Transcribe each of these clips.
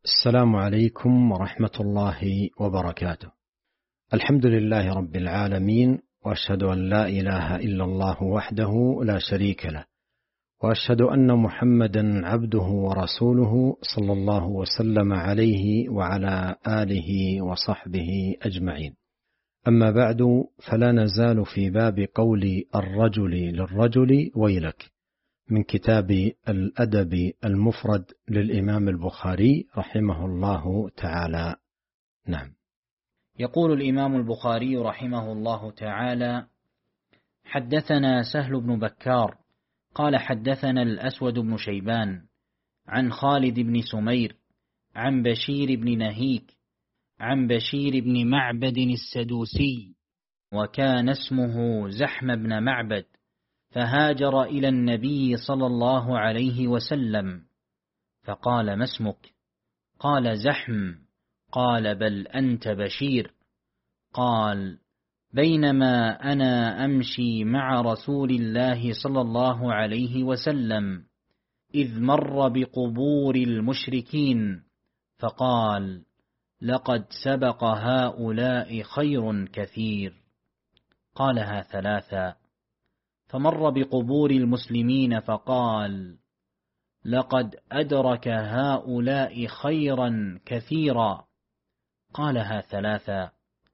السلام عليكم ورحمة الله وبركاته. الحمد لله رب العالمين، وأشهد أن لا إله إلا الله وحده لا شريك له، وأشهد أن محمدا عبده ورسوله صلى الله وسلم عليه وعلى آله وصحبه أجمعين. أما بعد، فلا نزال في باب قول الرجل للرجل ويلك من كتاب الأدب المفرد للإمام البخاري رحمه الله تعالى. نعم. يقول الإمام البخاري رحمه الله تعالى: حدثنا سهل بن بكار قال حدثنا الأسود بن شيبان عن خالد بن سمير عن بشير بن نهيك عن بشير بن معبد السدوسي، وكان اسمه زحم بن معبد، فهاجر إلى النبي صلى الله عليه وسلم، فقال: ما اسمك؟ قال: زحم. قال: بل أنت بشير. قال: بينما أنا أمشي مع رسول الله صلى الله عليه وسلم إذ مر بقبور المشركين، فقال: لقد سبق هؤلاء خير كثير. قالها ثلاثا. فمر بقبور المسلمين فقال: لقد أدرك هؤلاء خيرا كثيرا. قالها ثلاثا.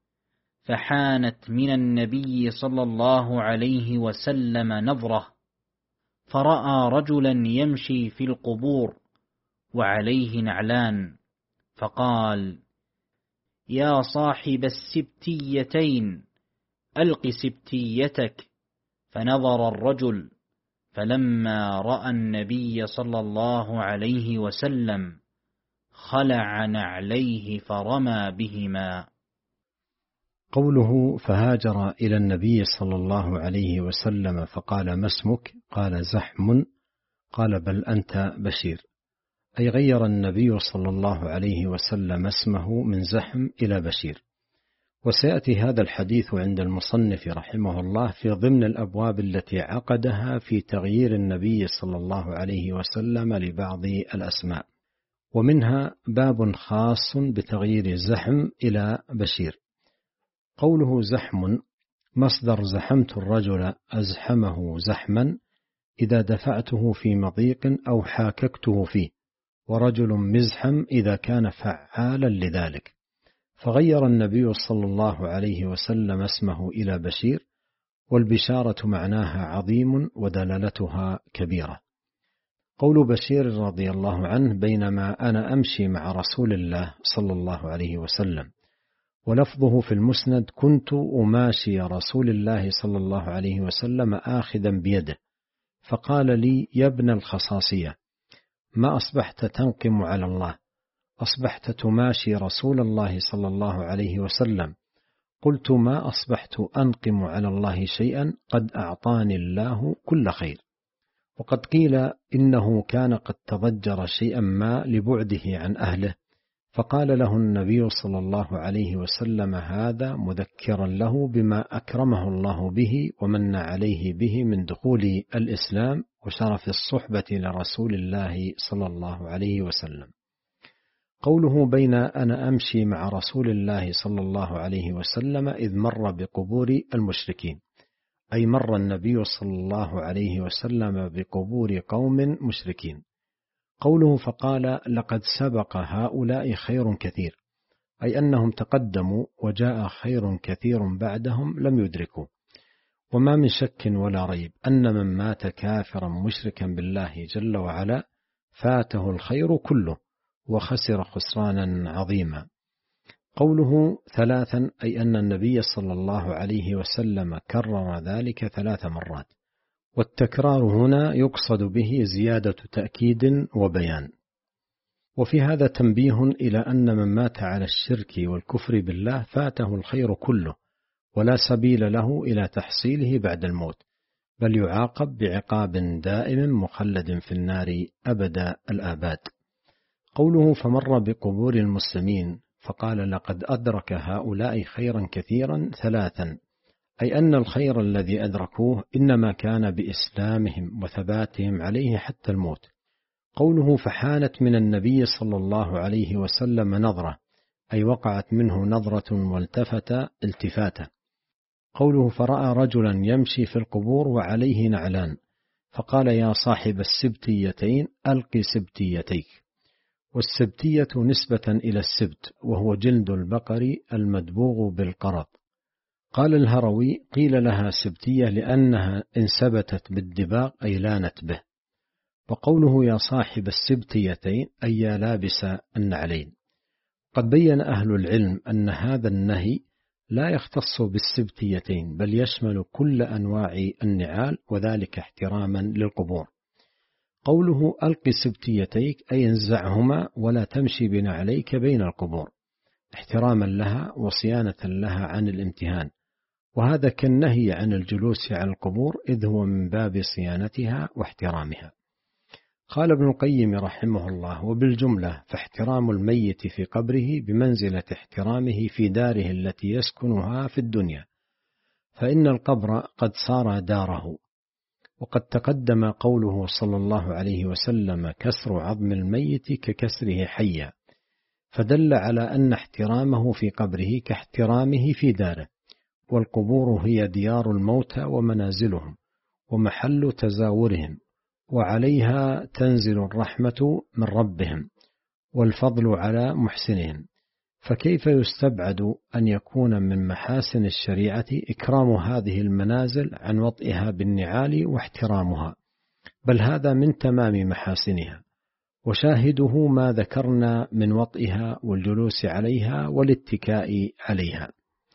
فحانت من النبي صلى الله عليه وسلم نظرة، فرأى رجلا يمشي في القبور وعليه نعلان، فقال: يا صاحب السبتيتين، ألق سبتيتك. فنظر الرجل، فلما رأى النبي صلى الله عليه وسلم خلع نعليه فرمى بهما. قوله فهاجر إلى النبي صلى الله عليه وسلم فقال: ما اسمك؟ قال: زحم. قال: بل أنت بشير. أي غير النبي صلى الله عليه وسلم اسمه من زحم إلى بشير. وسيأتي هذا الحديث عند المصنف رحمه الله في ضمن الأبواب التي عقدها في تغيير النبي صلى الله عليه وسلم لبعض الأسماء، ومنها باب خاص بتغيير زحم إلى بشير. قوله زحم مصدر زحمت الرجل أزحمه زحما إذا دفعته في مضيق أو حاككته فيه، ورجل مزحم إذا كان فعالا لذلك. فغير النبي صلى الله عليه وسلم اسمه إلى بشير، والبشارة معناها عظيم ودلالتها كبيرة. قول بشير رضي الله عنه: بينما أنا أمشي مع رسول الله صلى الله عليه وسلم، ولفظه في المسند: كنت أماشي رسول الله صلى الله عليه وسلم آخذا بيده، فقال لي: يا ابن الخصاصية، ما أصبحت تنقم على الله؟ أصبحت تماشي رسول الله صلى الله عليه وسلم. قلت: ما أصبحت أنقم على الله شيئا، قد أعطاني الله كل خير. وقد قيل إنه كان قد تضجر شيئا ما لبعده عن أهله، فقال له النبي صلى الله عليه وسلم هذا مذكرا له بما أكرمه الله به ومن عليه به من دخول الإسلام وشرف الصحبة لرسول الله صلى الله عليه وسلم. قوله بين أنا أمشي مع رسول الله صلى الله عليه وسلم إذ مر بقبور المشركين، أي مر النبي صلى الله عليه وسلم بقبور قوم مشركين. قوله فقال: لقد سبق هؤلاء خير كثير، أي أنهم تقدموا وجاء خير كثير بعدهم لم يدركوا. وما من شك ولا ريب أن من مات كافرا مشركا بالله جل وعلا فاته الخير كله وخسر خسرانا عظيما. قوله ثلاثا، أي أن النبي صلى الله عليه وسلم كرر ذلك 3 مرات، والتكرار هنا يقصد به زيادة تأكيد وبيان. وفي هذا تنبيه إلى أن من مات على الشرك والكفر بالله فاته الخير كله، ولا سبيل له إلى تحصيله بعد الموت، بل يعاقب بعقاب دائم مخلد في النار أبد الآباد. قوله فمر بقبور المسلمين فقال: لقد أدرك هؤلاء خيرا كثيرا 3، أي أن الخير الذي أدركوه إنما كان بإسلامهم وثباتهم عليه حتى الموت، قوله فحانت من النبي صلى الله عليه وسلم نظرة، أي وقعت منه نظرة والتفت التفاتا. قوله فرأى رجلا يمشي في القبور وعليه نعلان، فقال يا صاحب السبتيتين ألق سبتيتيك. والسبتية نسبة إلى السبت، وهو جلد البقر المدبوغ بالقرط. قال الهروي قيل لها سبتية لأنها انسبتت بالدباغ أي لانت به. وقوله يا صاحب السبتيتين أي يا لابس النعلين. قد بين أهل العلم أن هذا النهي لا يختص بالسبتيتين، بل يشمل كل أنواع النعال، وذلك احتراما للقبور. قوله ألق سبتيتيك أي انزعهما ولا تمشي بنعليك بين القبور، احتراما لها وصيانة لها عن الامتهان، وهذا كالنهي عن الجلوس على القبور، إذ هو من باب صيانتها واحترامها. قال ابن القيم رحمه الله وبالجملة فاحترام الميت في قبره بمنزلة احترامه في داره التي يسكنها في الدنيا، فإن القبر قد صار داره. وقد تقدم قوله صلى الله عليه وسلم كسر عظم الميت ككسره حيا، فدل على أن احترامه في قبره كاحترامه في داره. والقبور هي ديار الموتى ومنازلهم ومحل تزاورهم، وعليها تنزل الرحمة من ربهم والفضل على محسنهم، فكيف يستبعد أن يكون من محاسن الشريعة إكرام هذه المنازل عن وطئها بالنعال واحترامها، بل هذا من تمام محاسنها. وشاهده ما ذكرنا من وطئها والجلوس عليها والاتكاء عليها.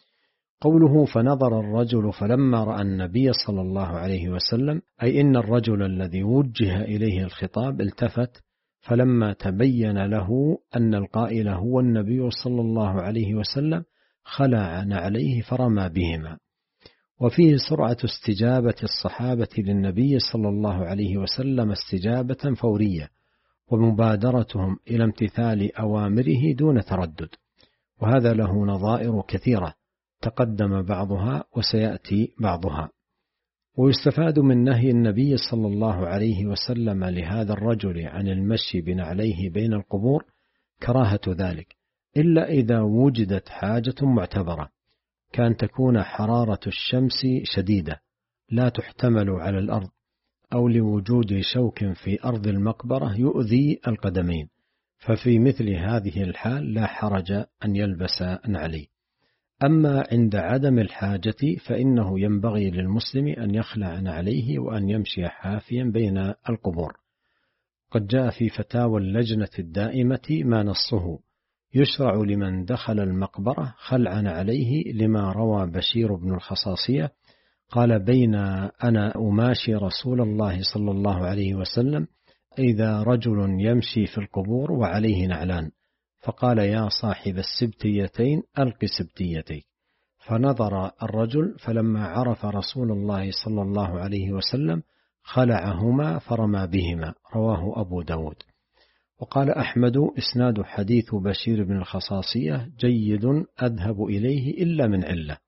قوله فنظر الرجل فلما رأى النبي صلى الله عليه وسلم، أي إن الرجل الذي وجه إليه الخطاب التفت، فلما تبين له أن القائل هو النبي صلى الله عليه وسلم خلع نعليه فرمى بهما. وفيه سرعة استجابة الصحابة للنبي صلى الله عليه وسلم استجابة فورية، ومبادرتهم إلى امتثال أوامره دون تردد، وهذا له نظائر كثيرة تقدم بعضها وسيأتي بعضها. ويستفاد من نهي النبي صلى الله عليه وسلم لهذا الرجل عن المشي بنعليه بين القبور كراهة ذلك، إلا إذا وجدت حاجة معتبرة، كان تكون حرارة الشمس شديدة لا تحتمل على الأرض، أو لوجود شوك في أرض المقبرة يؤذي القدمين، ففي مثل هذه الحال لا حرج أن يلبس نعليه. أما عند عدم الحاجة فإنه ينبغي للمسلم أن يخلع نعليه وأن يمشي حافيا بين القبور. قد جاء في فتاوى اللجنة الدائمة ما نصه يشرع لمن دخل المقبرة خلع نعليه، لما روى بشير بن الخصاصية قال بين أنا أماشي رسول الله صلى الله عليه وسلم إذا رجل يمشي في القبور وعليه نعلان، فقال يا صاحب السبتيتين ألق سبتيتيك. فنظر الرجل فلما عرف رسول الله صلى الله عليه وسلم خلعهما فرمى بهما، رواه أبو داود. وقال أحمد إسناد حديث بشير بن الخصاصية جيد أذهب إليه إلا من علة.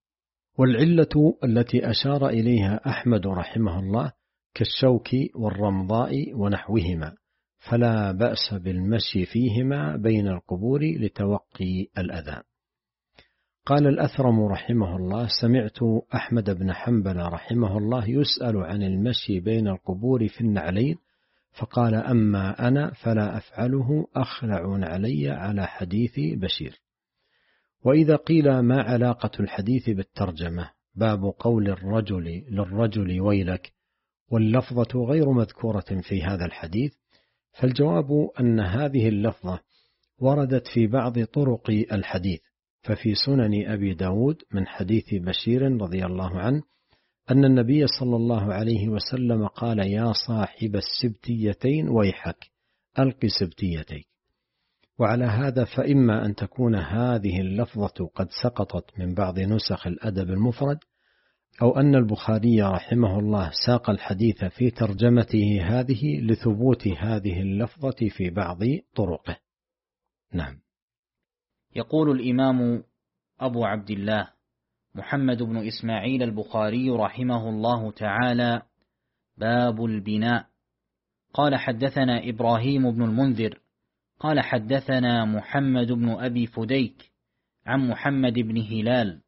والعلة التي أشار إليها أحمد رحمه الله كالشوك والرمضاء ونحوهما، فلا بأس بالمشي فيهما بين القبور لتوقي الأذى. قال الأثرم رحمه الله سمعت أحمد بن حنبل رحمه الله يسأل عن المشي بين القبور في النعلين، فقال أما أنا فلا أفعله، أخلع علي على حديث بشير. وإذا قيل ما علاقة الحديث بالترجمة، باب قول الرجل للرجل ويلك، واللفظة غير مذكورة في هذا الحديث، فالجواب أن هذه اللفظة وردت في بعض طرق الحديث، ففي سنن أبي داود من حديث بشير رضي الله عنه أن النبي صلى الله عليه وسلم قال يا صاحب السبتيتين ويحك ألق سبتيتيك. وعلى هذا فإما أن تكون هذه اللفظة قد سقطت من بعض نسخ الأدب المفرد، أو أن البخاري رحمه الله ساق الحديث في ترجمته هذه لثبوت هذه اللفظة في بعض طرقه. نعم. يقول الإمام أبو عبد الله محمد بن إسماعيل البخاري رحمه الله تعالى: باب البناء. قال حدثنا إبراهيم بن المنذر قال حدثنا محمد بن أبي فديك عن محمد بن هلال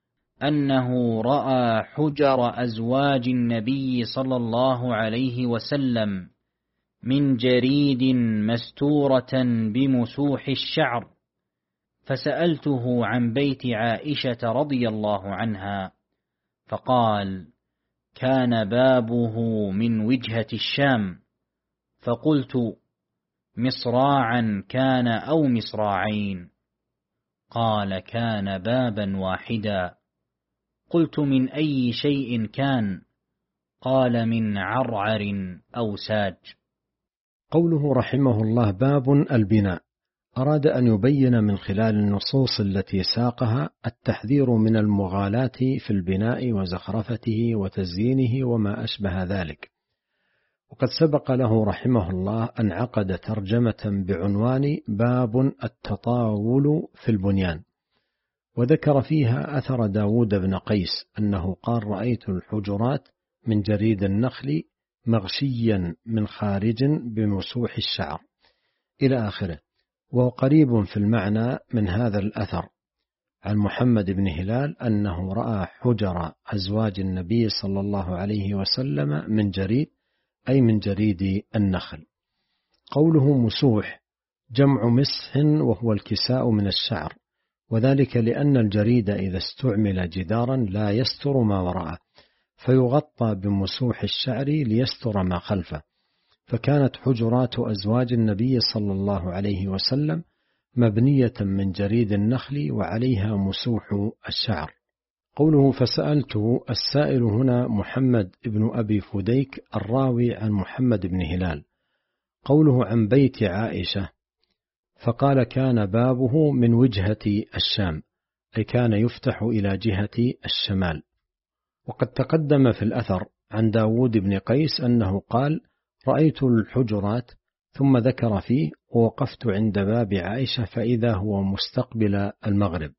أنه رأى حجر أزواج النبي صلى الله عليه وسلم من جريد مستورة بمسوح الشعر، فسألته عن بيت عائشة رضي الله عنها، فقال: كان بابه من وجهة الشام. فقلت: مصراعا كان أو مصراعين؟ قال: كان بابا واحدا. قلت: من أي شيء كان؟ قال: من عرعر أو ساج. قوله رحمه الله باب البناء، أراد أن يبين من خلال النصوص التي ساقها التحذير من المغالاة في البناء وزخرفته وتزيينه وما أشبه ذلك. وقد سبق له رحمه الله أن عقد ترجمة بعنوان باب التطاول في البنيان، وذكر فيها أثر داود بن قيس أنه قال: رأيت الحجرات من جريد النخل مغشيا من خارج بمسوح الشعر إلى آخره. وهو قريب في المعنى من هذا الأثر عن محمد بن هلال أنه رأى حجر أزواج النبي صلى الله عليه وسلم من جريد، أي من جريد النخل. قوله مسوح جمع مسح، وهو الكساء من الشعر، وذلك لأن الجريد إذا استعمل جدارا لا يستر ما وراءه، فيغطى بمسوح الشعر ليستر ما خلفه. فكانت حجرات أزواج النبي صلى الله عليه وسلم مبنية من جريد النخل وعليها مسوح الشعر. قوله فسألته، السائل هنا محمد بن أبي فديك الراوي عن محمد بن هلال. قوله عن بيت عائشة، فقال: كان بابه من وجهة الشام، أي كان يفتح إلى جهة الشمال. وقد تقدم في الأثر عن داود بن قيس أنه قال: رأيت الحجرات، ثم ذكر فيه: ووقفت عند باب عائشة فإذا هو مستقبل المغرب.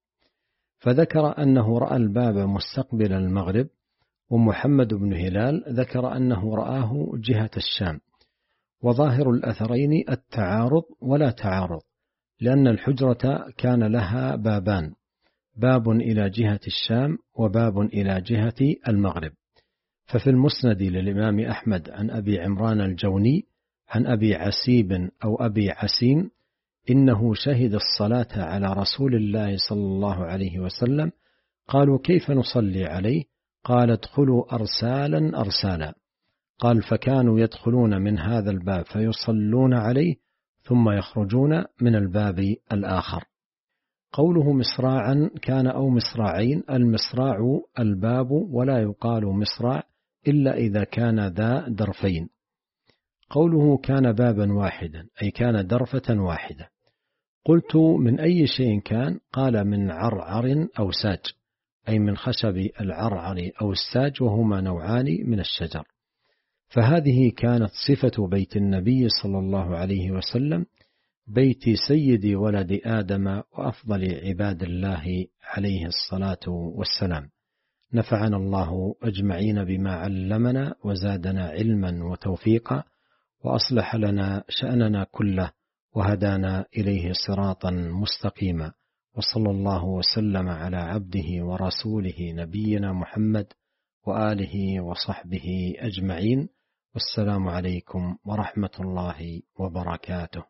فذكر أنه رأى الباب مستقبل المغرب. ومحمد بن هلال ذكر أنه رآه جهة الشام. وظاهر الأثرين التعارض ولا تعارض، لأن الحجرة كان لها بابان: باب إلى جهة الشام وباب إلى جهة المغرب. ففي المسند للإمام أحمد عن أبي عمران الجوني عن أبي عسيب أو أبي عسين إنه شهد الصلاة على رسول الله صلى الله عليه وسلم. قالوا: كيف نصلي عليه؟ قال: ادخلوا أرسالا أرسالا. قال: فكانوا يدخلون من هذا الباب فيصلون عليه، ثم يخرجون من الباب الآخر. قوله مصراعا كان أو مصراعين، المصراع الباب، ولا يقال مصراع إلا إذا كان ذا درفين. قوله كان بابا واحدا، أي كان درفة واحدة. قلت: من أي شيء كان؟ قال: من عرعر أو ساج، أي من خشب العرعر أو الساج، وهما نوعان من الشجر. فهذه كانت صفة بيت النبي صلى الله عليه وسلم، بيت سيد ولد آدم وأفضل عباد الله عليه الصلاة والسلام. نفعنا الله أجمعين بما علمنا، وزادنا علما وتوفيقا، وأصلح لنا شأننا كله، وهدانا إليه صراطا مستقيما. وصلى الله وسلم على عبده ورسوله نبينا محمد وآله وصحبه أجمعين. والسلام عليكم ورحمة الله وبركاته.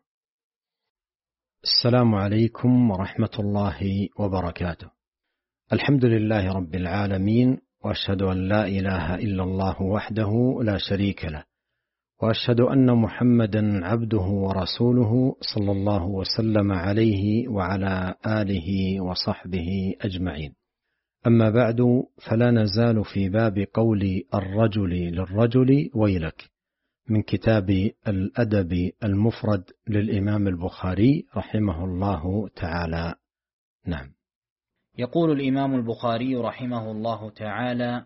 السلام عليكم ورحمة الله وبركاته. الحمد لله رب العالمين، وأشهد أن لا إله إلا الله وحده لا شريك له، وأشهد أن محمدا عبده ورسوله صلى الله وسلم عليه وعلى آله وصحبه أجمعين. أما بعد، فلا نزال في باب قول الرجل للرجل ويلك، من كتاب الأدب المفرد للإمام البخاري رحمه الله تعالى. نعم. يقول الإمام البخاري رحمه الله تعالى: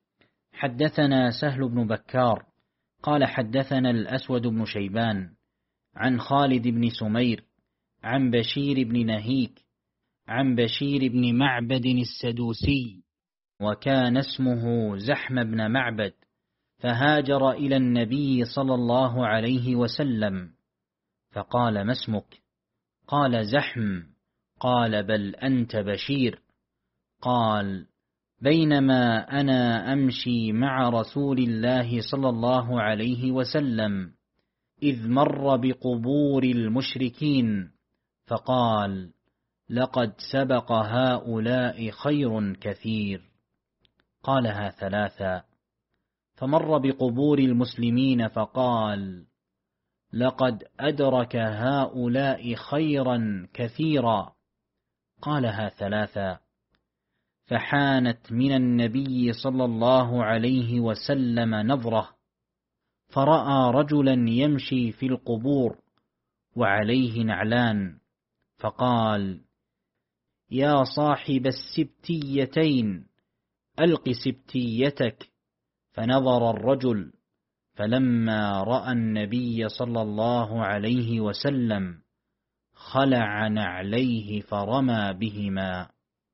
حدثنا سهل بن بكار قال حدثنا الأسود بن شيبان عن خالد بن سمير عن بشير بن نهيك عن بشير بن معبد السدوسي، وكان اسمه زحم بن معبد، فهاجر إلى النبي صلى الله عليه وسلم، فقال: ما اسمك؟ قال: زحم. قال: بل أنت بشير. قال: بينما أنا أمشي مع رسول الله صلى الله عليه وسلم إذ مر بقبور المشركين فقال: لقد سبق هؤلاء خير كثير. قالها 3. فمر بقبور المسلمين فقال: لقد أدرك هؤلاء خيرا كثيرا. قالها 3. فحانت من النبي صلى الله عليه وسلم نظرة، فرأى رجلا يمشي في القبور وعليه نعلان، فقال: يا صاحب السبتيتين، ألق سبتيتك. فنظر الرجل، فلما رأى النبي صلى الله عليه وسلم خلع نعليه فرمى بهما.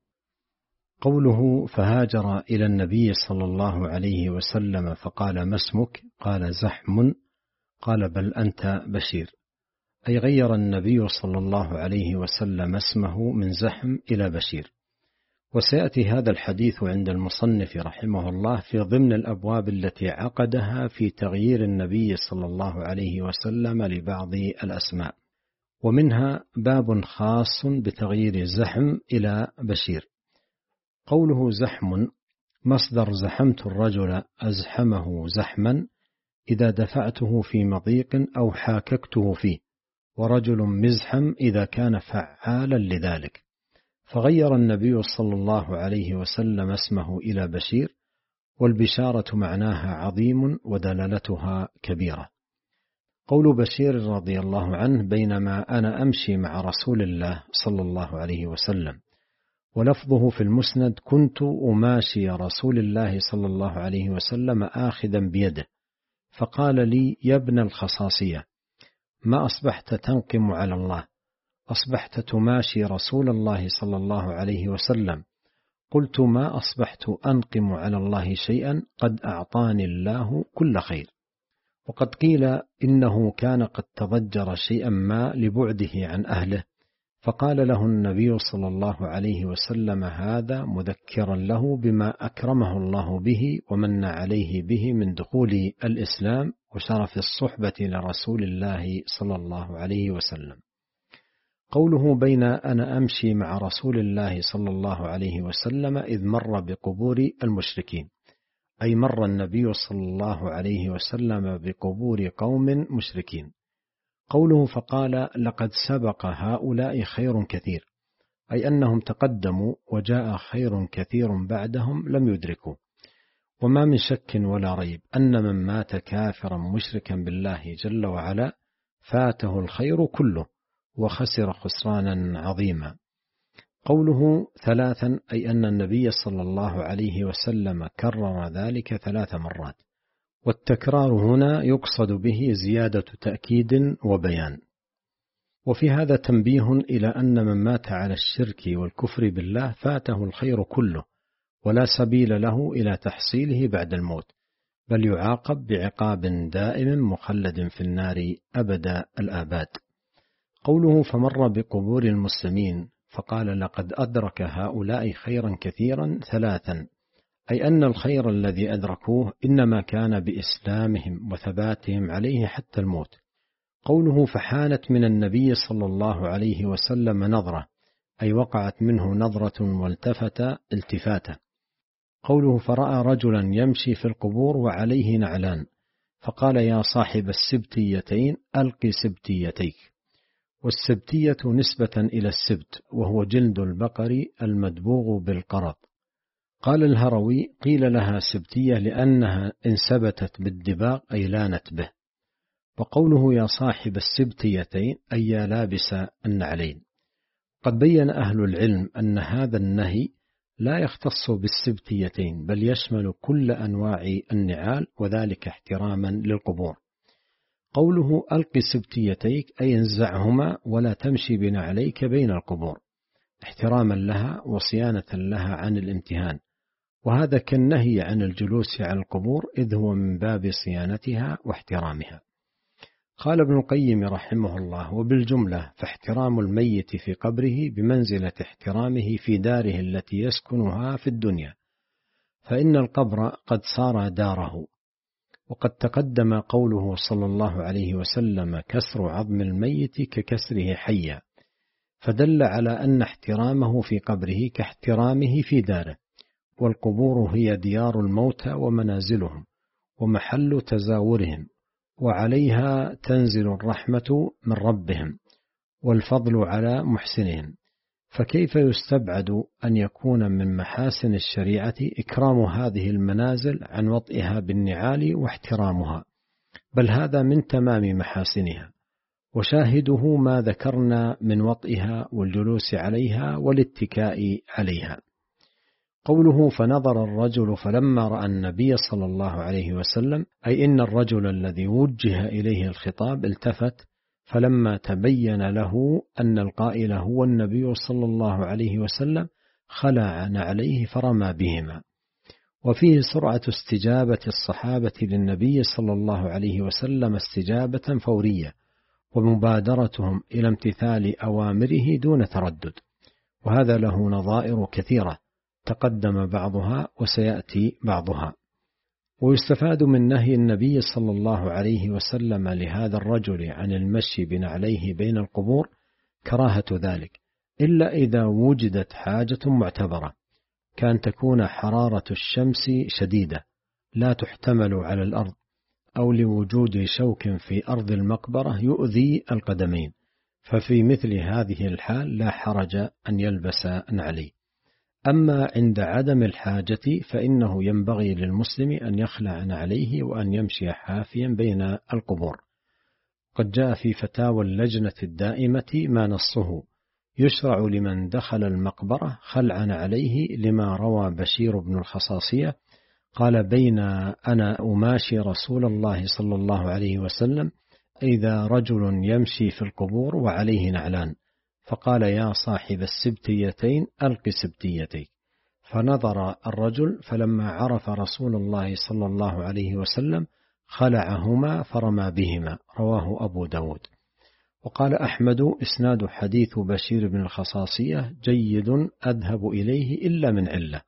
قوله: فهاجر إلى النبي صلى الله عليه وسلم فقال: ما اسمك؟ قال: زحم. قال: بل أنت بشير. أي غير النبي صلى الله عليه وسلم اسمه من زحم إلى بشير. وسيأتي هذا الحديث عند المصنف رحمه الله في ضمن الأبواب التي عقدها في تغيير النبي صلى الله عليه وسلم لبعض الأسماء، ومنها باب خاص بتغيير زحم إلى بشير. قوله زحم مصدر زحمت الرجل أزحمه زحما إذا دفعته في مضيق أو حاككته فيه، ورجل مزحم إذا كان فعالا لذلك. فغير النبي صلى الله عليه وسلم اسمه إلى بشير، والبشارة معناها عظيم ودلالتها كبيرة. قول بشير رضي الله عنه: بينما أنا أمشي مع رسول الله صلى الله عليه وسلم، ولفظه في المسند: كنت أماشي رسول الله صلى الله عليه وسلم آخذا بيده، فقال لي: يا ابن الخصاصية، ما أصبحت تنقم على الله؟ أصبحت تماشي رسول الله صلى الله عليه وسلم. قلت: ما أصبحت أنقم على الله شيئا، قد أعطاني الله كل خير. وقد قيل إنه كان قد تضجر شيئا ما لبعده عن أهله، فقال له النبي صلى الله عليه وسلم هذا مذكرا له بما أكرمه الله به ومن عليه به من دخول الإسلام وشرف الصحبة لرسول الله صلى الله عليه وسلم. قوله: بين أنا أمشي مع رسول الله صلى الله عليه وسلم إذ مر بقبور المشركين، أي مر النبي صلى الله عليه وسلم بقبور قوم مشركين. قوله: فقال: لقد سبق هؤلاء خير كثير، أي أنهم تقدموا وجاء خير كثير بعدهم لم يدركوا. وما من شك ولا ريب أن من مات كافرا مشركا بالله جل وعلا فاته الخير كله وخسر خسرانا عظيما. قوله: 3، أي أن النبي صلى الله عليه وسلم كرر ذلك 3 مرات، والتكرار هنا يقصد به زيادة تأكيد وبيان. وفي هذا تنبيه إلى أن من مات على الشرك والكفر بالله فاته الخير كله، ولا سبيل له إلى تحصيله بعد الموت، بل يعاقب بعقاب دائم مخلد في النار أبد الآباد. قوله: فمر بقبور المسلمين فقال: لقد أدرك هؤلاء خيرا كثيرا 3، أي أن الخير الذي أدركوه إنما كان بإسلامهم وثباتهم عليه حتى الموت. قوله: فحانت من النبي صلى الله عليه وسلم نظرة، أي وقعت منه نظرة والتفت التفاته. قوله: فرأى رجلا يمشي في القبور وعليه نعلان، فقال: يا صاحب السبتيتين، ألق سبتيتيك. والسبتية نسبة إلى السبت، وهو جلد البقر المدبوغ بالقرض. قال الهروي: قيل لها سبتية لأنها انسبتت بالدباغ أي لانت به. وقوله: يا صاحب السبتيتين، أي يا لابس النعلين. قد بين أهل العلم أن هذا النهي لا يختص بالسبتيتين، بل يشمل كل أنواع النعال، وذلك احتراما للقبور. قوله: ألق سبتيتيك، أي انزعهما ولا تمشي بنعليك بين القبور، احتراما لها وصيانة لها عن الامتهان. وهذا كالنهي عن الجلوس على القبور، إذ هو من باب صيانتها واحترامها. قال ابن القيم رحمه الله: وبالجملة فاحترام الميت في قبره بمنزلة احترامه في داره التي يسكنها في الدنيا، فإن القبر قد صار داره. وقد تقدم قوله صلى الله عليه وسلم: كسر عظم الميت ككسره حيا، فدل على أن احترامه في قبره كاحترامه في داره. والقبور هي ديار الموتى ومنازلهم ومحل تزاورهم، وعليها تنزل الرحمة من ربهم والفضل على محسنهم، فكيف يستبعد أن يكون من محاسن الشريعة إكرام هذه المنازل عن وطئها بالنعال واحترامها، بل هذا من تمام محاسنها. وشاهده ما ذكرنا من وطئها والجلوس عليها والاتكاء عليها. قوله: فنظر الرجل فلما رأى النبي صلى الله عليه وسلم، أي إن الرجل الذي وجه إليه الخطاب التفت، فلما تبين له أن القائل هو النبي صلى الله عليه وسلم خلع نعليه فرمى بهما. وفيه سرعة استجابة الصحابة للنبي صلى الله عليه وسلم استجابة فورية، ومبادرتهم إلى امتثال أوامره دون تردد، وهذا له نظائر كثيرة تقدم بعضها وسيأتي بعضها. ويستفاد من نهي النبي صلى الله عليه وسلم لهذا الرجل عن المشي بنعليه بين القبور كراهة ذلك، إلا إذا وجدت حاجة معتبرة، كان تكون حرارة الشمس شديدة لا تحتمل على الأرض، أو لوجود شوك في أرض المقبرة يؤذي القدمين، ففي مثل هذه الحال لا حرج أن يلبس نعلي. أما عند عدم الحاجة فإنه ينبغي للمسلم أن يخلع نعليه وأن يمشي حافيا بين القبور. قد جاء في فتاوى اللجنة الدائمة ما نصه: يشرع لمن دخل المقبرة خلع نعليه، لما روى بشير بن الخصاصية قال: بين أنا أماشي رسول الله صلى الله عليه وسلم إذا رجل يمشي في القبور وعليه نعلان، فقال: يا صاحب السبتيتين ألق سبتيتيك. فنظر الرجل فلما عرف رسول الله صلى الله عليه وسلم خلعهما فرمى بهما. رواه أبو داود. وقال أحمد: إسناد حديث بشير بن الخصاصية جيد أذهب إليه إلا من علة.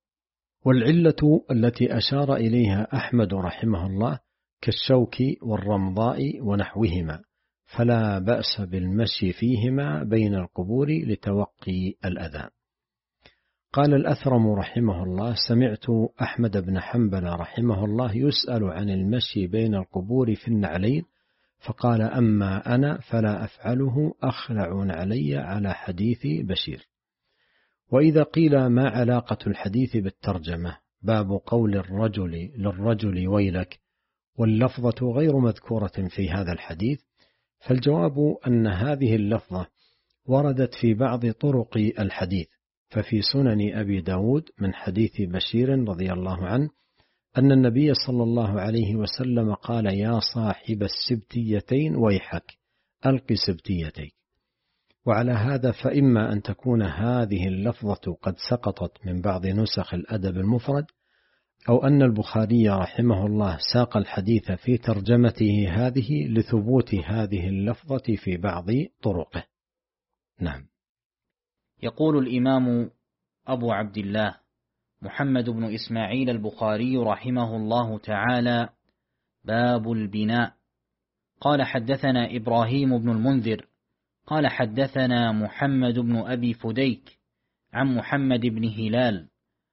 والعلة التي أشار إليها أحمد رحمه الله كالشوك والرمضاء ونحوهما، فلا بأس بالمشي فيهما بين القبور لتوقي الأذى. قال الأثرم رحمه الله: سمعت أحمد بن حنبل رحمه الله يسأل عن المشي بين القبور في النعلين، فقال: أما أنا فلا أفعله، أخلع نعلي على حديث بشير. وإذا قيل ما علاقة الحديث بالترجمة؟ باب قول الرجل للرجل ويلك، واللفظة غير مذكورة في هذا الحديث، فالجواب أن هذه اللفظة وردت في بعض طرق الحديث، ففي سنن أبي داود من حديث بشير رضي الله عنه أن النبي صلى الله عليه وسلم قال: يا صاحب السبتيتين ويحك، ألق سبتيتيك. وعلى هذا فإما أن تكون هذه اللفظة قد سقطت من بعض نسخ الأدب المفرد، أو أن البخاري رحمه الله ساق الحديث في ترجمته هذه لثبوت هذه اللفظة في بعض طرقه. نعم. يقول الإمام أبو عبد الله محمد بن إسماعيل البخاري رحمه الله تعالى: باب البناء. قال: حدثنا إبراهيم بن المنذر قال: حدثنا محمد بن أبي فديك عن محمد بن هلال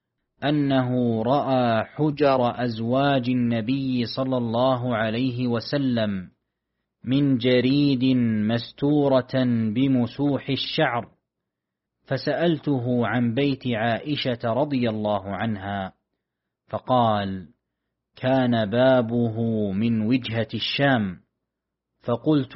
أنه رأى حجر أزواج النبي صلى الله عليه وسلم من جريد مستورة بمسوح الشعر، فسألته عن بيت عائشة رضي الله عنها، فقال: كان بابه من وجهة الشام. فقلت: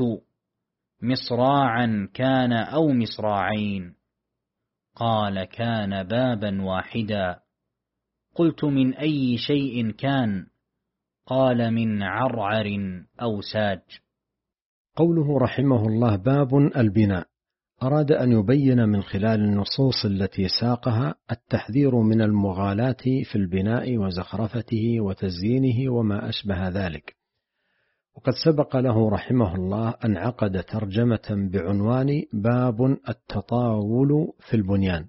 مصراعا كان أو مصراعين؟ قال: كان بابا واحدا. قلت: من أي شيء كان؟ قال: من عرعر أو ساج. قوله رحمه الله: باب البناء، أراد أن يبين من خلال النصوص التي ساقها التحذير من المغالاة في البناء وزخرفته وتزيينه وما أشبه ذلك. وقد سبق له رحمه الله أن عقد ترجمة بعنوان باب التطاول في البنيان،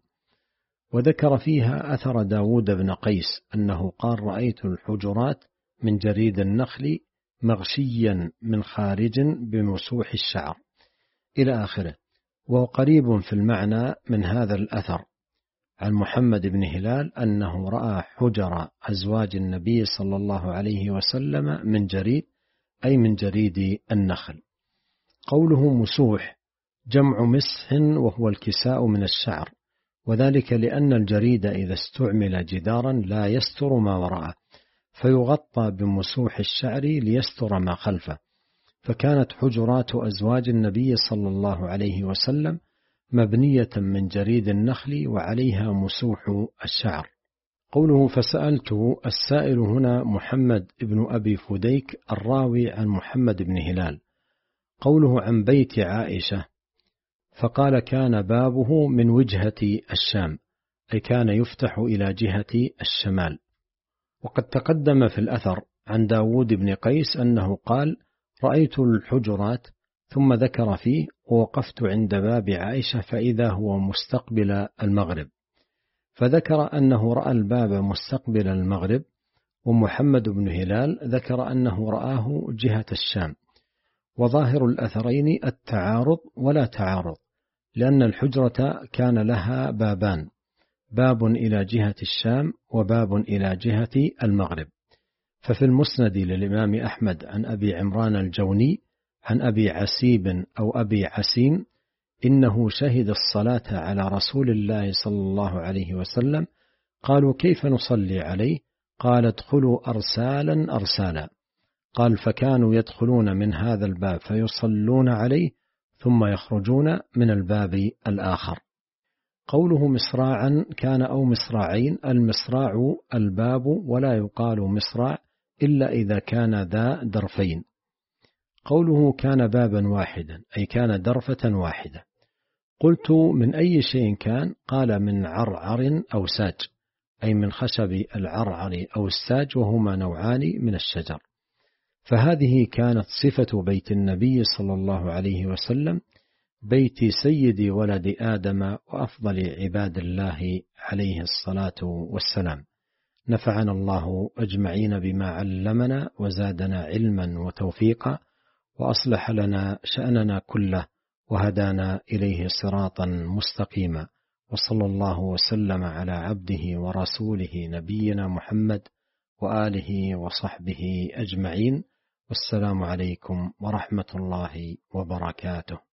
وذكر فيها أثر داود بن قيس أنه قال: رأيت الحجرات من جريد النخل مغشيا من خارج بمسوح الشعر إلى آخره. وهو قريب في المعنى من هذا الأثر عن محمد بن هلال أنه رأى حجر أزواج النبي صلى الله عليه وسلم من جريد، أي من جريد النخل. قوله مسوح جمع مسح، وهو الكساء من الشعر، وذلك لأن الجريد إذا استعمل جدارا لا يستر ما وراءه، فيغطى بمسوح الشعر ليستر ما خلفه. فكانت حجرات أزواج النبي صلى الله عليه وسلم مبنية من جريد النخل وعليها مسوح الشعر. قوله فسألت، السائل هنا محمد بن أبي فديك الراوي عن محمد بن هلال. قوله عن بيت عائشة، فقال كان بابه من وجهة الشام، أي كان يفتح إلى جهة الشمال. وقد تقدم في الأثر عن داود بن قيس أنه قال: رأيت الحجرات، ثم ذكر فيه: ووقفت عند باب عائشة فإذا هو مستقبل المغرب، فذكر أنه رأى الباب مستقبل المغرب. ومحمد بن هلال ذكر أنه رآه جهة الشام. وظاهر الأثرين التعارض ولا تعارض، لأن الحجرة كان لها بابان: باب إلى جهة الشام وباب إلى جهة المغرب. ففي المسند للإمام أحمد عن أبي عمران الجوني عن أبي عسيب أو أبي عسيم إنه شهد الصلاة على رسول الله صلى الله عليه وسلم. قالوا: كيف نصلي عليه؟ قال: ادخلوا أرسالا أرسالا. قال: فكانوا يدخلون من هذا الباب فيصلون عليه، ثم يخرجون من الباب الآخر. قوله مصراعا كان أو مصراعين، المصراع الباب، ولا يقال مصراع إلا إذا كان ذا درفين. قوله كان بابا واحدا، أي كان درفة واحدة. قلت: من أي شيء كان؟ قال: من عرعر أو ساج، أي من خشب العرعر أو الساج، وهما نوعان من الشجر. فهذه كانت صفة بيت النبي صلى الله عليه وسلم، بيت سيد ولد آدم وأفضل عباد الله عليه الصلاة والسلام. نفعنا الله أجمعين بما علمنا، وزادنا علما وتوفيقا، وأصلح لنا شأننا كله، وهدانا إليه صراطا مستقيما. وصلى الله وسلم على عبده ورسوله نبينا محمد وآله وصحبه أجمعين. والسلام عليكم ورحمة الله وبركاته.